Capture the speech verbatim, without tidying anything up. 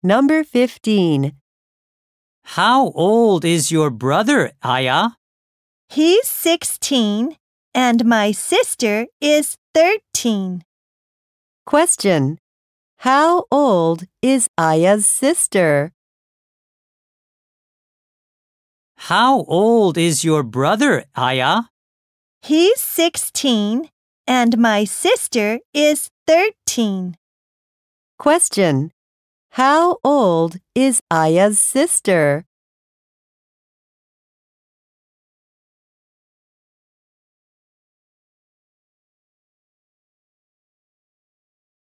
Number fifteen. How old is your brother, Aya? He's sixteen and my sister is thirteen. Question. How old is Aya's sister? How old is your brother, Aya? He's sixteen and my sister is thirteen. Question. How old is Aya's sister?